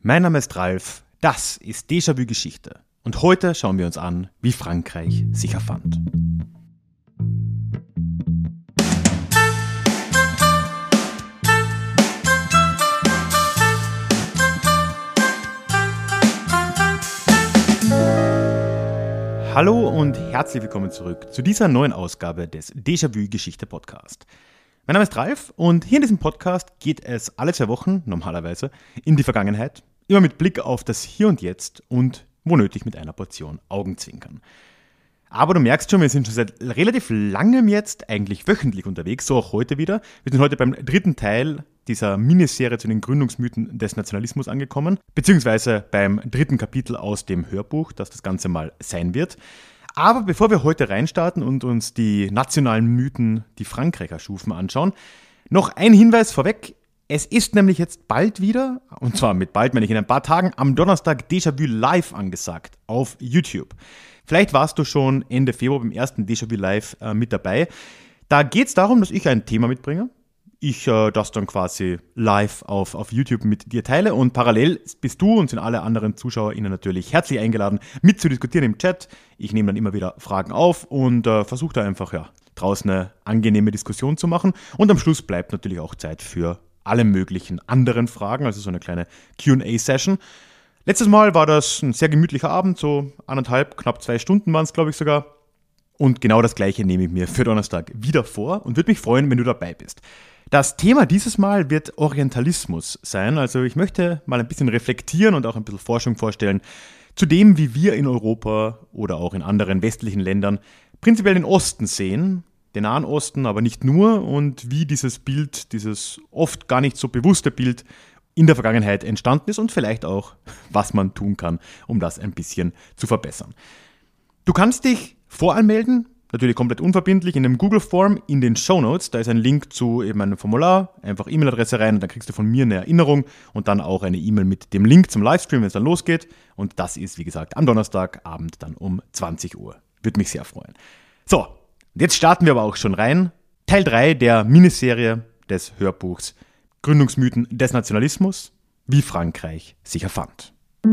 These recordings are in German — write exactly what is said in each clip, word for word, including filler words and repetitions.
Mein Name ist Ralf, das ist Déjà-vu Geschichte und heute schauen wir uns an, wie Frankreich sich erfand. Hallo und herzlich willkommen zurück zu dieser neuen Ausgabe des Déjà-vu Geschichte Podcast. Mein Name ist Ralf und hier in diesem Podcast geht es alle zwei Wochen, normalerweise, in die Vergangenheit, immer mit Blick auf das Hier und Jetzt und wo nötig mit einer Portion Augenzwinkern. Aber du merkst schon, wir sind schon seit relativ langem jetzt eigentlich wöchentlich unterwegs, so auch heute wieder. Wir sind heute beim dritten Teil dieser Miniserie zu den Gründungsmythen des Nationalismus angekommen, beziehungsweise beim dritten Kapitel aus dem Hörbuch, das das Ganze mal sein wird. Aber bevor wir heute reinstarten und uns die nationalen Mythen, die Frankreich erschufen, anschauen, noch ein Hinweis vorweg. Es ist nämlich jetzt bald wieder, und zwar mit bald meine ich in ein paar Tagen, am Donnerstag Déjà-vu Live angesagt auf YouTube. Vielleicht warst du schon Ende Februar beim ersten Déjà-vu Live äh, mit dabei. Da geht es darum, dass ich ein Thema mitbringe. Ich äh, das dann quasi live auf, auf YouTube mit dir teile und parallel bist du und sind alle anderen ZuschauerInnen natürlich herzlich eingeladen, mitzudiskutieren im Chat. Ich nehme dann immer wieder Fragen auf und äh, versuche da einfach ja, draußen eine angenehme Diskussion zu machen. Und am Schluss bleibt natürlich auch Zeit für alle möglichen anderen Fragen, also so eine kleine Q und A-Session. Letztes Mal war das ein sehr gemütlicher Abend, so anderthalb, knapp zwei Stunden waren es, glaube ich sogar. Und genau das Gleiche nehme ich mir für Donnerstag wieder vor und würde mich freuen, wenn du dabei bist. Das Thema dieses Mal wird Orientalismus sein. Also ich möchte mal ein bisschen reflektieren und auch ein bisschen Forschung vorstellen zu dem, wie wir in Europa oder auch in anderen westlichen Ländern prinzipiell den Osten sehen, den Nahen Osten, aber nicht nur, und wie dieses Bild, dieses oft gar nicht so bewusste Bild in der Vergangenheit entstanden ist und vielleicht auch, was man tun kann, um das ein bisschen zu verbessern. Du kannst dich voranmelden, natürlich komplett unverbindlich, in einem Google-Form in den Shownotes. Da ist ein Link zu eben einem Formular, einfach E-Mail-Adresse rein und dann kriegst du von mir eine Erinnerung und dann auch eine E-Mail mit dem Link zum Livestream, wenn es dann losgeht. Und das ist, wie gesagt, am Donnerstagabend dann um zwanzig Uhr. Würde mich sehr freuen. So, jetzt starten wir aber auch schon rein. Teil drei der Miniserie des Hörbuchs Gründungsmythen des Nationalismus, wie Frankreich sich erfand.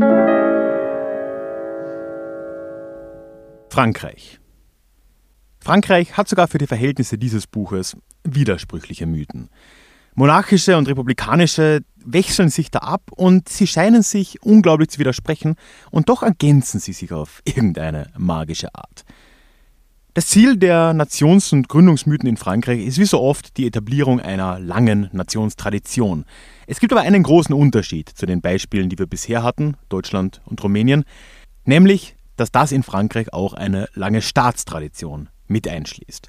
Frankreich. Frankreich hat sogar für die Verhältnisse dieses Buches widersprüchliche Mythen. Monarchische und republikanische wechseln sich da ab und sie scheinen sich unglaublich zu widersprechen und doch ergänzen sie sich auf irgendeine magische Art. Das Ziel der Nations- und Gründungsmythen in Frankreich ist wie so oft die Etablierung einer langen Nationstradition. Es gibt aber einen großen Unterschied zu den Beispielen, die wir bisher hatten, Deutschland und Rumänien, nämlich, dass das in Frankreich auch eine lange Staatstradition mit einschließt.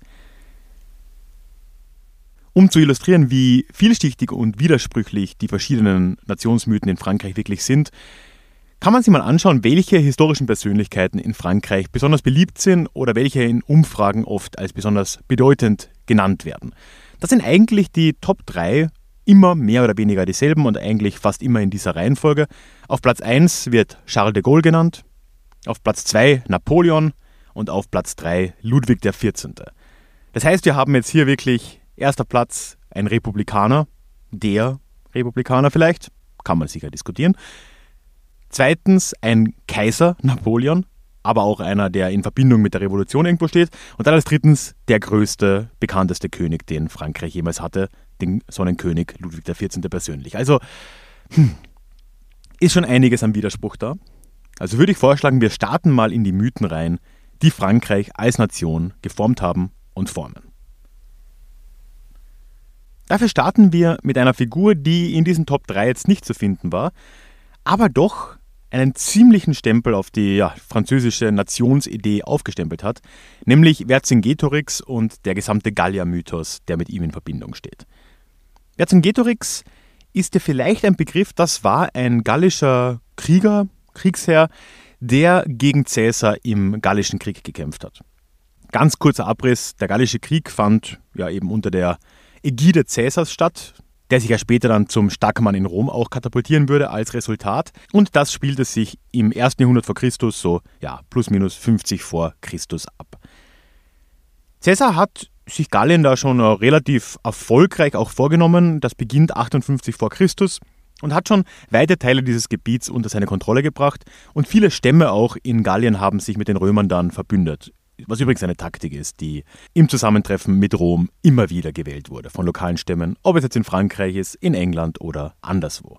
Um zu illustrieren, wie vielschichtig und widersprüchlich die verschiedenen Nationsmythen in Frankreich wirklich sind, kann man sich mal anschauen, welche historischen Persönlichkeiten in Frankreich besonders beliebt sind oder welche in Umfragen oft als besonders bedeutend genannt werden. Das sind eigentlich die Top drei immer mehr oder weniger dieselben und eigentlich fast immer in dieser Reihenfolge. Auf Platz eins wird Charles de Gaulle genannt, auf Platz zwei Napoleon und auf Platz drei Ludwig der vierzehnte. Das heißt, wir haben jetzt hier wirklich erster Platz ein Republikaner, der Republikaner vielleicht, kann man sicher diskutieren. Zweitens ein Kaiser, Napoleon, aber auch einer, der in Verbindung mit der Revolution irgendwo steht. Und dann als drittens der größte, bekannteste König, den Frankreich jemals hatte, den Sonnenkönig Ludwig der vierzehnte persönlich. Also hm, ist schon einiges am Widerspruch da. Also würde ich vorschlagen, wir starten mal in die Mythen rein, die Frankreich als Nation geformt haben und formen. Dafür starten wir mit einer Figur, die in diesen Top drei jetzt nicht zu finden war, aber doch einen ziemlichen Stempel auf die ja, französische Nationsidee aufgestempelt hat, nämlich Vercingetorix und der gesamte Gallier-Mythos, der mit ihm in Verbindung steht. Vercingetorix ist dir vielleicht ein Begriff, das war ein gallischer Krieger, Kriegsherr, der gegen Cäsar im Gallischen Krieg gekämpft hat. Ganz kurzer Abriss, der Gallische Krieg fand ja eben unter der Ägide Cäsars statt, der sich ja später dann zum Starkmann in Rom auch katapultieren würde als Resultat. Und das spielte sich im ersten Jahrhundert vor Christus, so ja plus minus fünfzig vor Christus ab. Cäsar hat sich Gallien da schon relativ erfolgreich auch vorgenommen. Das beginnt achtundfünfzig vor Christus und hat schon weite Teile dieses Gebiets unter seine Kontrolle gebracht und viele Stämme auch in Gallien haben sich mit den Römern dann verbündet. Was übrigens eine Taktik ist, die im Zusammentreffen mit Rom immer wieder gewählt wurde von lokalen Stämmen, ob es jetzt in Frankreich ist, in England oder anderswo.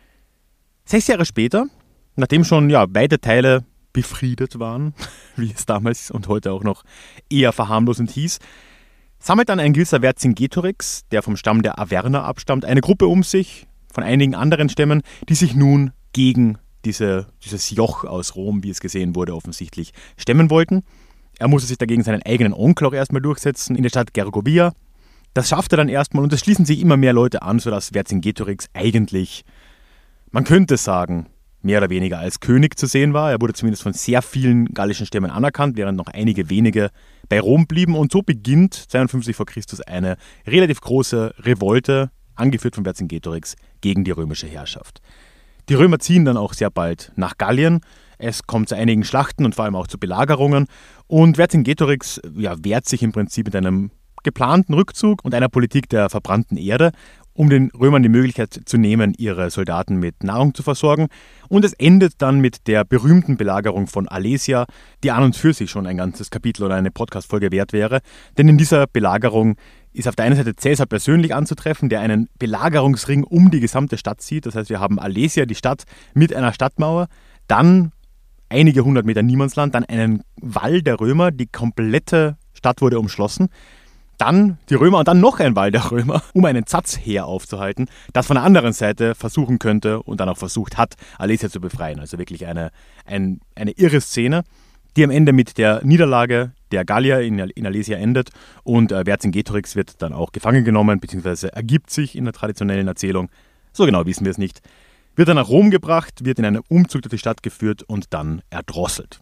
Sechs Jahre später, nachdem schon ja, weite Teile befriedet waren, wie es damals und heute auch noch eher verharmlosend hieß, sammelt dann ein gewisser Vercingetorix, der vom Stamm der Averner abstammt, eine Gruppe um sich von einigen anderen Stämmen, die sich nun gegen diese, dieses Joch aus Rom, wie es gesehen wurde, offensichtlich stemmen wollten. Er musste sich dagegen seinen eigenen Onkel auch erstmal durchsetzen in der Stadt Gergovia. Das schafft er dann erstmal und es schließen sich immer mehr Leute an, sodass Vercingetorix eigentlich, man könnte sagen, mehr oder weniger als König zu sehen war. Er wurde zumindest von sehr vielen gallischen Stämmen anerkannt, während noch einige wenige bei Rom blieben. Und so beginnt zweiundfünfzig vor Christus eine relativ große Revolte, angeführt von Vercingetorix, gegen die römische Herrschaft. Die Römer ziehen dann auch sehr bald nach Gallien. Es kommt zu einigen Schlachten und vor allem auch zu Belagerungen. Und Vercingetorix ja, wehrt sich im Prinzip mit einem geplanten Rückzug und einer Politik der verbrannten Erde, um den Römern die Möglichkeit zu nehmen, ihre Soldaten mit Nahrung zu versorgen. Und es endet dann mit der berühmten Belagerung von Alesia, die an und für sich schon ein ganzes Kapitel oder eine Podcast-Folge wert wäre. Denn in dieser Belagerung ist auf der einen Seite Caesar persönlich anzutreffen, der einen Belagerungsring um die gesamte Stadt zieht. Das heißt, wir haben Alesia, die Stadt, mit einer Stadtmauer, dann einige hundert Meter Niemandsland, dann einen Wall der Römer, die komplette Stadt wurde umschlossen. Dann die Römer und dann noch ein Wall der Römer, um einen Zatzheer aufzuhalten, das von der anderen Seite versuchen könnte und dann auch versucht hat, Alesia zu befreien. Also wirklich eine, ein, eine irre Szene, die am Ende mit der Niederlage der Gallier in, in Alesia endet und äh, Vercingetorix wird dann auch gefangen genommen, beziehungsweise ergibt sich in der traditionellen Erzählung, so genau wissen wir es nicht, wird dann nach Rom gebracht, wird in einen Umzug durch die Stadt geführt und dann erdrosselt.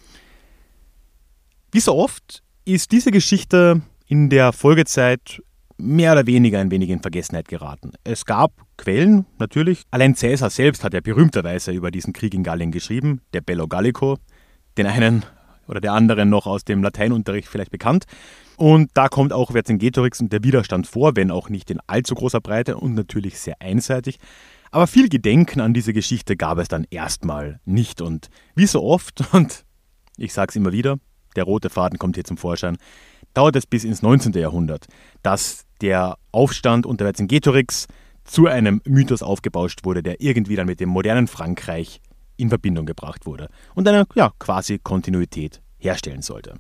Wie so oft ist diese Geschichte in der Folgezeit mehr oder weniger ein wenig in Vergessenheit geraten. Es gab Quellen, natürlich. Allein Caesar selbst hat ja berühmterweise über diesen Krieg in Gallien geschrieben, der Bello Gallico, den einen oder der anderen noch aus dem Lateinunterricht vielleicht bekannt. Und da kommt auch Vercingetorix und der Widerstand vor, wenn auch nicht in allzu großer Breite und natürlich sehr einseitig. Aber viel Gedenken an diese Geschichte gab es dann erstmal nicht. Und wie so oft, und ich sage es immer wieder, der rote Faden kommt hier zum Vorschein, dauert es bis ins neunzehnte Jahrhundert, dass der Aufstand unter Vercingetorix zu einem Mythos aufgebauscht wurde, der irgendwie dann mit dem modernen Frankreich in Verbindung gebracht wurde und eine ja, quasi Kontinuität herstellen sollte.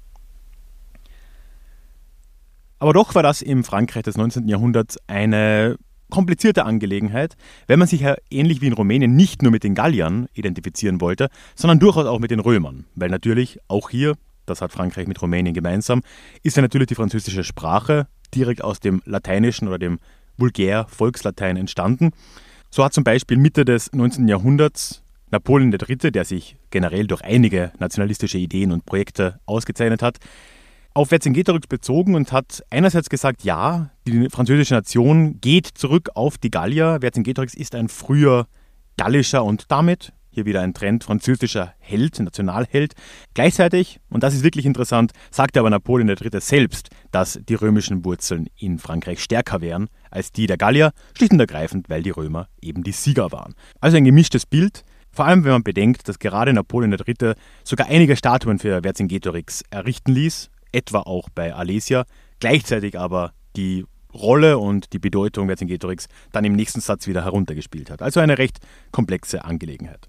Aber doch war das im Frankreich des neunzehnten Jahrhunderts eine komplizierte Angelegenheit, wenn man sich ja ähnlich wie in Rumänien nicht nur mit den Galliern identifizieren wollte, sondern durchaus auch mit den Römern, weil natürlich auch hier, das hat Frankreich mit Rumänien gemeinsam, ist ja natürlich die französische Sprache direkt aus dem Lateinischen oder dem Vulgär-Volkslatein entstanden. So hat zum Beispiel Mitte des neunzehnten Jahrhunderts Napoleon der Dritte, der sich generell durch einige nationalistische Ideen und Projekte ausgezeichnet hat, auf Vercingetorix bezogen und hat einerseits gesagt, ja, die französische Nation geht zurück auf die Gallier. Vercingetorix ist ein früher gallischer und damit hier wieder ein Trend, französischer Held, Nationalheld. Gleichzeitig, und das ist wirklich interessant, sagte aber Napoleon der Dritte selbst, dass die römischen Wurzeln in Frankreich stärker wären als die der Gallier, schlicht und ergreifend, weil die Römer eben die Sieger waren. Also ein gemischtes Bild, vor allem wenn man bedenkt, dass gerade Napoleon der Dritte sogar einige Statuen für Vercingetorix errichten ließ, etwa auch bei Alesia, gleichzeitig aber die Rolle und die Bedeutung Vercingetorix dann im nächsten Satz wieder heruntergespielt hat. Also eine recht komplexe Angelegenheit.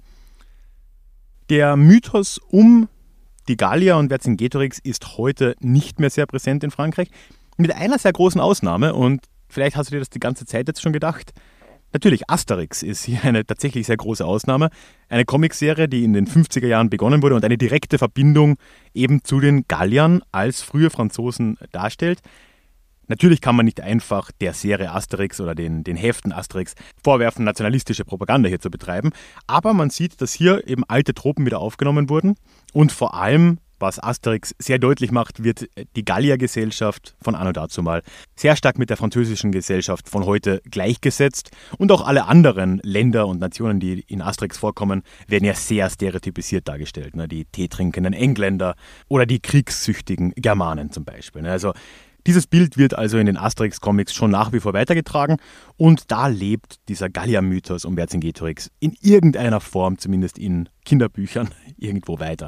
Der Mythos um die Gallier und Vercingetorix ist heute nicht mehr sehr präsent in Frankreich, mit einer sehr großen Ausnahme und vielleicht hast du dir das die ganze Zeit jetzt schon gedacht. Natürlich, Asterix ist hier eine tatsächlich sehr große Ausnahme. Eine Comicserie, die in den fünfziger Jahren begonnen wurde und eine direkte Verbindung eben zu den Galliern als frühe Franzosen darstellt. Natürlich kann man nicht einfach der Serie Asterix oder den, den Heften Asterix vorwerfen, nationalistische Propaganda hier zu betreiben, aber man sieht, dass hier eben alte Tropen wieder aufgenommen wurden und vor allem, was Asterix sehr deutlich macht, wird die Galliergesellschaft von anno dazumal sehr stark mit der französischen Gesellschaft von heute gleichgesetzt und auch alle anderen Länder und Nationen, die in Asterix vorkommen, werden ja sehr stereotypisiert dargestellt. Ne? Die teetrinkenden Engländer oder die kriegssüchtigen Germanen zum Beispiel. Ne? Also Dieses Bild wird also in den Asterix-Comics schon nach wie vor weitergetragen und da lebt dieser Gallier-Mythos um Vercingetorix in irgendeiner Form, zumindest in Kinderbüchern, irgendwo weiter.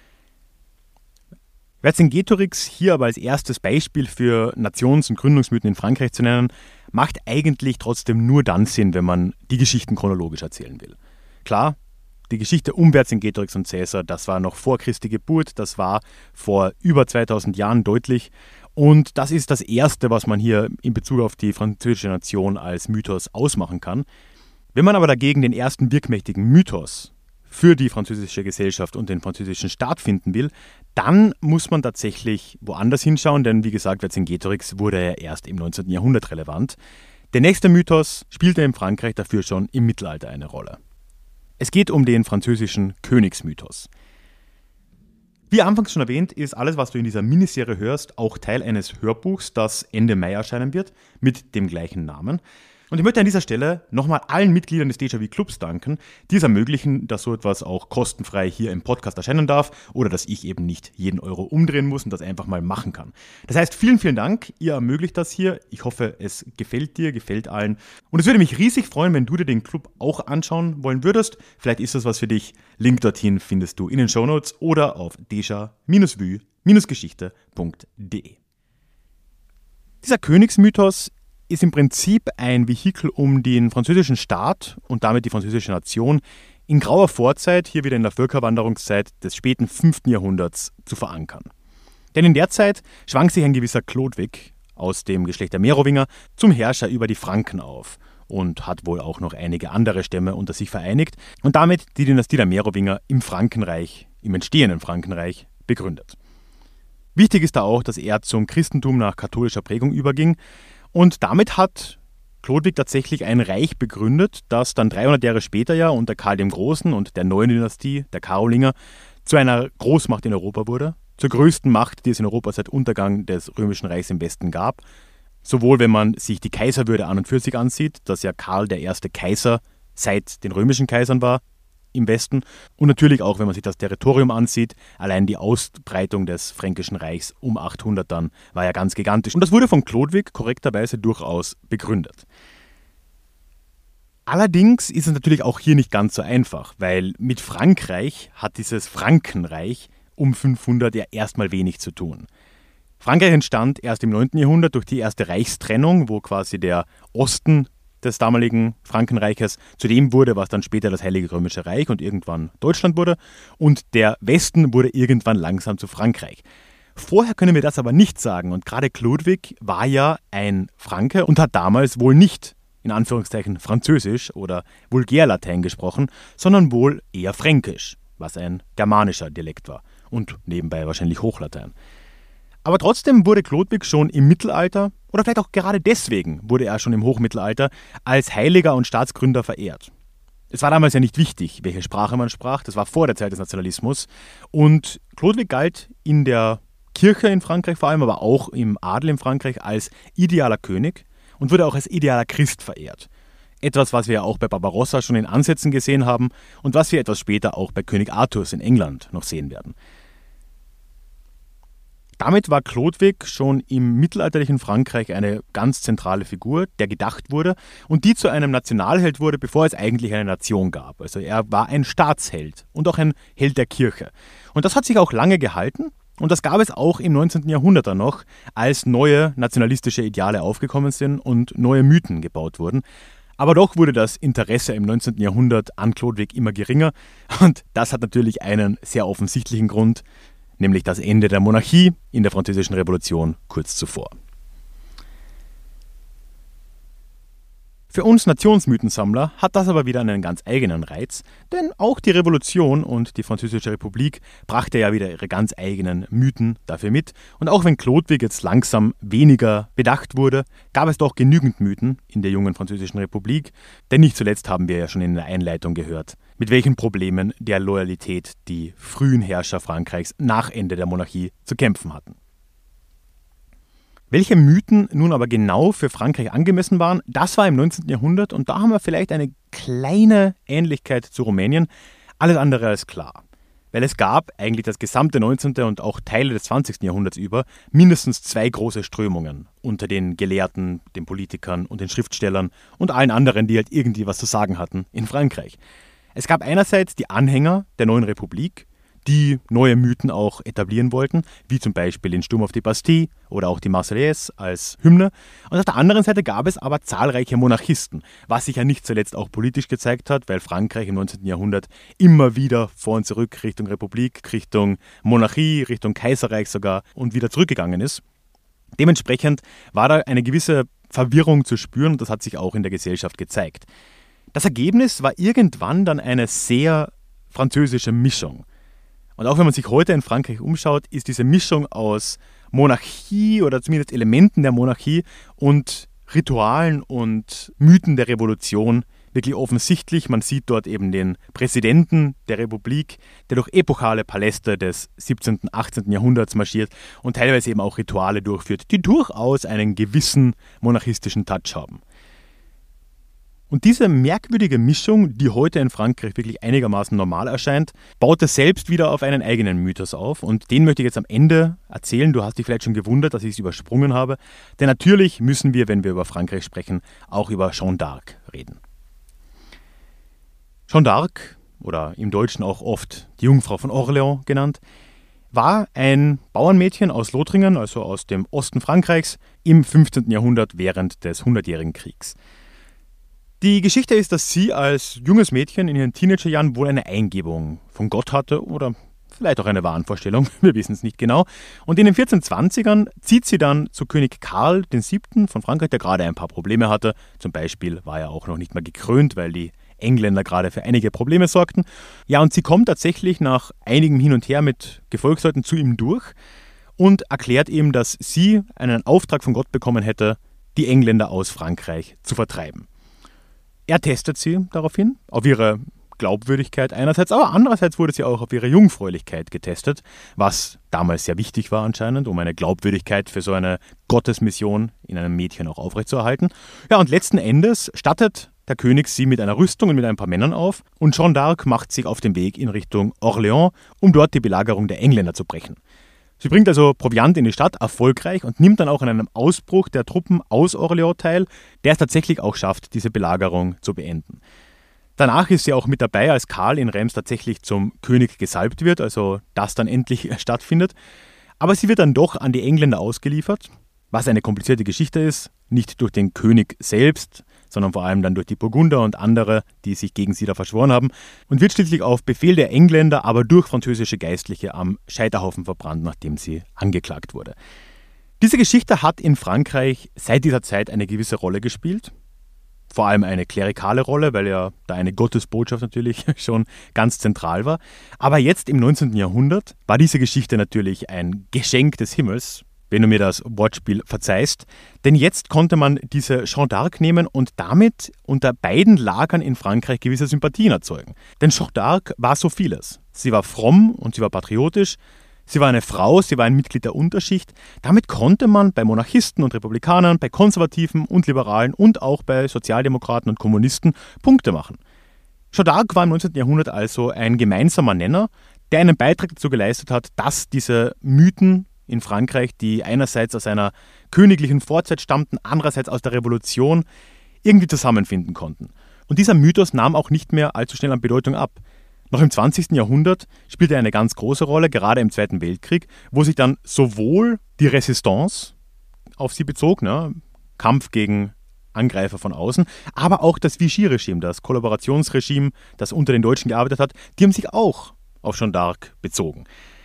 Vercingetorix hier aber als erstes Beispiel für Nations- und Gründungsmythen in Frankreich zu nennen, macht eigentlich trotzdem nur dann Sinn, wenn man die Geschichten chronologisch erzählen will. Klar, die Geschichte um Vercingetorix und Caesar, das war noch vor Christi Geburt, das war vor über zweitausend Jahren deutlich. Und das ist das Erste, was man hier in Bezug auf die französische Nation als Mythos ausmachen kann. Wenn man aber dagegen den ersten wirkmächtigen Mythos für die französische Gesellschaft und den französischen Staat finden will, dann muss man tatsächlich woanders hinschauen, denn wie gesagt, Vercingetorix wurde ja erst im neunzehnten Jahrhundert relevant. Der nächste Mythos spielte in Frankreich dafür schon im Mittelalter eine Rolle. Es geht um den französischen Königsmythos. Wie anfangs schon erwähnt, ist alles, was du in dieser Miniserie hörst, auch Teil eines Hörbuchs, das Ende Mai erscheinen wird, mit dem gleichen Namen. Und ich möchte an dieser Stelle nochmal allen Mitgliedern des Déjà-vu-Clubs danken, die es ermöglichen, dass so etwas auch kostenfrei hier im Podcast erscheinen darf oder dass ich eben nicht jeden Euro umdrehen muss und das einfach mal machen kann. Das heißt, vielen, vielen Dank, ihr ermöglicht das hier. Ich hoffe, es gefällt dir, gefällt allen. Und es würde mich riesig freuen, wenn du dir den Club auch anschauen wollen würdest. Vielleicht ist das was für dich. Link dorthin findest du in den Shownotes oder auf deja vu geschichte punkt de. Dieser Königsmythos ist im Prinzip ein Vehikel, um den französischen Staat und damit die französische Nation in grauer Vorzeit, hier wieder in der Völkerwanderungszeit des späten fünften Jahrhunderts, zu verankern. Denn in der Zeit schwang sich ein gewisser Chlodwig aus dem Geschlecht der Merowinger zum Herrscher über die Franken auf und hat wohl auch noch einige andere Stämme unter sich vereinigt und damit die Dynastie der Merowinger im Frankenreich, im entstehenden Frankenreich, begründet. Wichtig ist da auch, dass er zum Christentum nach katholischer Prägung überging. Und damit hat Chlodwig tatsächlich ein Reich begründet, das dann dreihundert Jahre später ja unter Karl dem Großen und der neuen Dynastie, der Karolinger, zu einer Großmacht in Europa wurde, zur größten Macht, die es in Europa seit Untergang des Römischen Reichs im Westen gab. Sowohl wenn man sich die Kaiserwürde an und für sich ansieht, dass ja Karl der erste Kaiser seit den römischen Kaisern war im Westen und natürlich auch, wenn man sich das Territorium ansieht, allein die Ausbreitung des Fränkischen Reichs um achthundert dann war ja ganz gigantisch. Und das wurde von Chlodwig korrekterweise durchaus begründet. Allerdings ist es natürlich auch hier nicht ganz so einfach, weil mit Frankreich hat dieses Frankenreich um fünfhundert ja erstmal wenig zu tun. Frankreich entstand erst im neunten Jahrhundert durch die erste Reichstrennung, wo quasi der Osten des damaligen Frankenreiches zu dem wurde, was dann später das Heilige Römische Reich und irgendwann Deutschland wurde. Und der Westen wurde irgendwann langsam zu Frankreich. Vorher können wir das aber nicht sagen. Und gerade Chlodwig war ja ein Franke und hat damals wohl nicht, in Anführungszeichen, Französisch oder Vulgärlatein gesprochen, sondern wohl eher Fränkisch, was ein germanischer Dialekt war. Und nebenbei wahrscheinlich Hochlatein. Aber trotzdem wurde Chlodwig schon im Mittelalter, oder vielleicht auch gerade deswegen wurde er schon im Hochmittelalter, als Heiliger und Staatsgründer verehrt. Es war damals ja nicht wichtig, welche Sprache man sprach, das war vor der Zeit des Nationalismus. Und Chlodwig galt in der Kirche in Frankreich vor allem, aber auch im Adel in Frankreich als idealer König und wurde auch als idealer Christ verehrt. Etwas, was wir ja auch bei Barbarossa schon in Ansätzen gesehen haben und was wir etwas später auch bei König Artus in England noch sehen werden. Damit war Chlodwig schon im mittelalterlichen Frankreich eine ganz zentrale Figur, der gedacht wurde und die zu einem Nationalheld wurde, bevor es eigentlich eine Nation gab. Also er war ein Staatsheld und auch ein Held der Kirche. Und das hat sich auch lange gehalten und das gab es auch im neunzehnten Jahrhundert dann noch, als neue nationalistische Ideale aufgekommen sind und neue Mythen gebaut wurden. Aber doch wurde das Interesse im neunzehnten Jahrhundert an Chlodwig immer geringer und das hat natürlich einen sehr offensichtlichen Grund, nämlich das Ende der Monarchie in der Französischen Revolution kurz zuvor. Für uns Nationsmythensammler hat das aber wieder einen ganz eigenen Reiz, denn auch die Revolution und die Französische Republik brachte ja wieder ihre ganz eigenen Mythen dafür mit. Und auch wenn Chlodwig jetzt langsam weniger bedacht wurde, gab es doch genügend Mythen in der jungen Französischen Republik, denn nicht zuletzt haben wir ja schon in der Einleitung gehört, mit welchen Problemen der Loyalität die frühen Herrscher Frankreichs nach Ende der Monarchie zu kämpfen hatten. Welche Mythen nun aber genau für Frankreich angemessen waren, das war im neunzehnten Jahrhundert und da haben wir vielleicht eine kleine Ähnlichkeit zu Rumänien, alles andere als klar. Weil es gab eigentlich das gesamte neunzehnten und auch Teile des zwanzigsten Jahrhunderts über mindestens zwei große Strömungen unter den Gelehrten, den Politikern und den Schriftstellern und allen anderen, die halt irgendwie was zu sagen hatten in Frankreich. Es gab einerseits die Anhänger der neuen Republik, die neue Mythen auch etablieren wollten, wie zum Beispiel den Sturm auf die Bastille oder auch die Marseillaise als Hymne. Und auf der anderen Seite gab es aber zahlreiche Monarchisten, was sich ja nicht zuletzt auch politisch gezeigt hat, weil Frankreich im neunzehnten Jahrhundert immer wieder vor und zurück Richtung Republik, Richtung Monarchie, Richtung Kaiserreich sogar und wieder zurückgegangen ist. Dementsprechend war da eine gewisse Verwirrung zu spüren und das hat sich auch in der Gesellschaft gezeigt. Das Ergebnis war irgendwann dann eine sehr französische Mischung. Und auch wenn man sich heute in Frankreich umschaut, ist diese Mischung aus Monarchie oder zumindest Elementen der Monarchie und Ritualen und Mythen der Revolution wirklich offensichtlich. Man sieht dort eben den Präsidenten der Republik, der durch epochale Paläste des siebzehnten, achtzehnten Jahrhunderts marschiert und teilweise eben auch Rituale durchführt, die durchaus einen gewissen monarchistischen Touch haben. Und diese merkwürdige Mischung, die heute in Frankreich wirklich einigermaßen normal erscheint, baut es selbst wieder auf einen eigenen Mythos auf. Und den möchte ich jetzt am Ende erzählen. Du hast dich vielleicht schon gewundert, dass ich es übersprungen habe. Denn natürlich müssen wir, wenn wir über Frankreich sprechen, auch über Jeanne d'Arc reden. Jeanne d'Arc, oder im Deutschen auch oft die Jungfrau von Orléans genannt, war ein Bauernmädchen aus Lothringen, also aus dem Osten Frankreichs, im fünfzehnten Jahrhundert während des Hundertjährigen Kriegs. Die Geschichte ist, dass sie als junges Mädchen in ihren Teenagerjahren wohl eine Eingebung von Gott hatte oder vielleicht auch eine Wahnvorstellung, wir wissen es nicht genau. Und in den vierzehnhundertzwanzigern zieht sie dann zu König Karl der Siebte von Frankreich, der gerade ein paar Probleme hatte. Zum Beispiel war er auch noch nicht mal gekrönt, weil die Engländer gerade für einige Probleme sorgten. Ja, und sie kommt tatsächlich nach einigem Hin und Her mit Gefolgsleuten zu ihm durch und erklärt ihm, dass sie einen Auftrag von Gott bekommen hätte, die Engländer aus Frankreich zu vertreiben. Er testet sie daraufhin, auf ihre Glaubwürdigkeit einerseits, aber andererseits wurde sie auch auf ihre Jungfräulichkeit getestet, was damals sehr wichtig war anscheinend, um eine Glaubwürdigkeit für so eine Gottesmission in einem Mädchen auch aufrechtzuerhalten. Ja, und letzten Endes stattet der König sie mit einer Rüstung und mit ein paar Männern auf und Jeanne d'Arc macht sich auf den Weg in Richtung Orléans, um dort die Belagerung der Engländer zu brechen. Sie bringt also Proviant in die Stadt, erfolgreich, und nimmt dann auch an einem Ausbruch der Truppen aus Orléans teil, der es tatsächlich auch schafft, diese Belagerung zu beenden. Danach ist sie auch mit dabei, als Karl in Reims tatsächlich zum König gesalbt wird, also das dann endlich stattfindet. Aber sie wird dann doch an die Engländer ausgeliefert, was eine komplizierte Geschichte ist, nicht durch den König selbst, sondern vor allem dann durch die Burgunder und andere, die sich gegen sie da verschworen haben, und wird schließlich auf Befehl der Engländer, aber durch französische Geistliche am Scheiterhaufen verbrannt, nachdem sie angeklagt wurde. Diese Geschichte hat in Frankreich seit dieser Zeit eine gewisse Rolle gespielt. Vor allem eine klerikale Rolle, weil ja da eine Gottesbotschaft natürlich schon ganz zentral war. Aber jetzt im neunzehnten Jahrhundert war diese Geschichte natürlich ein Geschenk des Himmels, wenn du mir das Wortspiel verzeihst. Denn jetzt konnte man diese Jeanne d'Arc nehmen und damit unter beiden Lagern in Frankreich gewisse Sympathien erzeugen. Denn Jeanne d'Arc war so vieles. Sie war fromm und sie war patriotisch. Sie war eine Frau, sie war ein Mitglied der Unterschicht. Damit konnte man bei Monarchisten und Republikanern, bei Konservativen und Liberalen und auch bei Sozialdemokraten und Kommunisten Punkte machen. Jeanne d'Arc war im neunzehnten Jahrhundert also ein gemeinsamer Nenner, der einen Beitrag dazu geleistet hat, dass diese Mythen in Frankreich, die einerseits aus einer königlichen Vorzeit stammten, andererseits aus der Revolution, irgendwie zusammenfinden konnten. Und dieser Mythos nahm auch nicht mehr allzu schnell an Bedeutung ab. Noch im zwanzigsten Jahrhundert spielte er eine ganz große Rolle, gerade im Zweiten Weltkrieg, wo sich dann sowohl die Resistance auf sie bezog, ne, Kampf gegen Angreifer von außen, aber auch das Vichy-Regime, das Kollaborationsregime, das unter den Deutschen gearbeitet hat, die haben sich auch auf Jeanne d'Arc bezogen.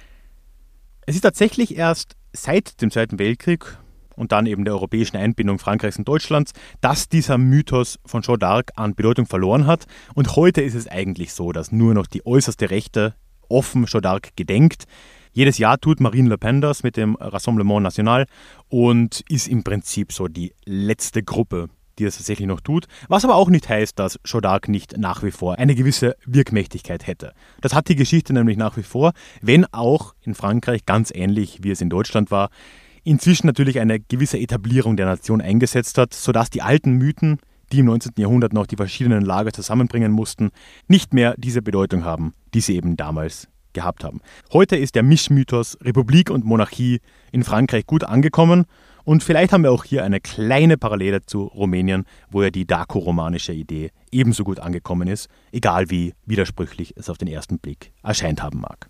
Es ist tatsächlich erst seit dem Zweiten Weltkrieg und dann eben der europäischen Einbindung Frankreichs und Deutschlands, dass dieser Mythos von Jeanne d'Arc an Bedeutung verloren hat. Und heute ist es eigentlich so, dass nur noch die äußerste Rechte offen Jeanne d'Arc gedenkt. Jedes Jahr tut Marine Le Pen das mit dem Rassemblement National und ist im Prinzip so die letzte Gruppe, die das tatsächlich noch tut, was aber auch nicht heißt, dass Jeanne d'Arc nicht nach wie vor eine gewisse Wirkmächtigkeit hätte. Das hat die Geschichte nämlich nach wie vor, wenn auch in Frankreich ganz ähnlich, wie es in Deutschland war, inzwischen natürlich eine gewisse Etablierung der Nation eingesetzt hat, sodass die alten Mythen, die im neunzehnten Jahrhundert noch die verschiedenen Lager zusammenbringen mussten, nicht mehr diese Bedeutung haben, die sie eben damals gehabt haben. Heute ist der Mischmythos Republik und Monarchie in Frankreich gut angekommen und vielleicht haben wir auch hier eine kleine Parallele zu Rumänien, wo ja die daco-romanische Idee ebenso gut angekommen ist, egal wie widersprüchlich es auf den ersten Blick erscheint haben mag.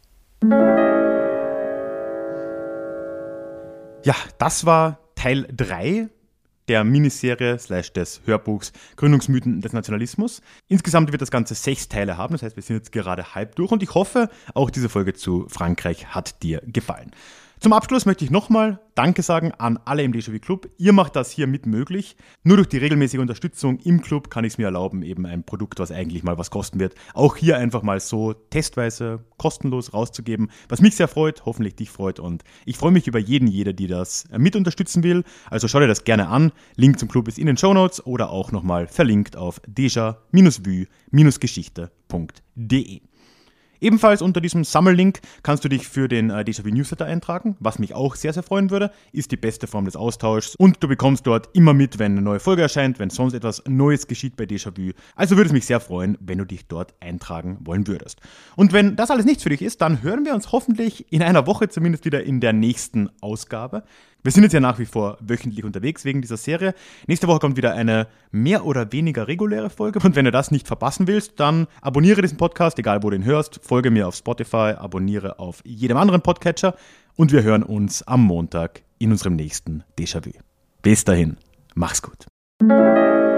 Ja, das war Teil drei der Miniserie slash des Hörbuchs Gründungsmythen des Nationalismus. Insgesamt wird das Ganze sechs Teile haben, das heißt, wir sind jetzt gerade halb durch und ich hoffe, auch diese Folge zu Frankreich hat dir gefallen. Zum Abschluss möchte ich nochmal Danke sagen an alle im Déjà-vu Club. Ihr macht das hier mit möglich. Nur durch die regelmäßige Unterstützung im Club kann ich es mir erlauben, eben ein Produkt, was eigentlich mal was kosten wird, auch hier einfach mal so testweise kostenlos rauszugeben, was mich sehr freut, hoffentlich dich freut und ich freue mich über jeden, jeder, die das mit unterstützen will. Also schau dir das gerne an. Link zum Club ist in den Shownotes oder auch nochmal verlinkt auf deja-vu-geschichte punkt de. Ebenfalls unter diesem Sammellink kannst du dich für den äh, Déjà-vu Newsletter eintragen, was mich auch sehr, sehr freuen würde, ist die beste Form des Austauschs und du bekommst dort immer mit, wenn eine neue Folge erscheint, wenn sonst etwas Neues geschieht bei Déjà-vu. Also würde es mich sehr freuen, wenn du dich dort eintragen wollen würdest. Und wenn das alles nichts für dich ist, dann hören wir uns hoffentlich in einer Woche zumindest wieder in der nächsten Ausgabe. Wir sind jetzt ja nach wie vor wöchentlich unterwegs wegen dieser Serie. Nächste Woche kommt wieder eine mehr oder weniger reguläre Folge. Und wenn du das nicht verpassen willst, dann abonniere diesen Podcast, egal wo du ihn hörst. Folge mir auf Spotify, abonniere auf jedem anderen Podcatcher. Und wir hören uns am Montag in unserem nächsten Déjà-vu. Bis dahin, mach's gut.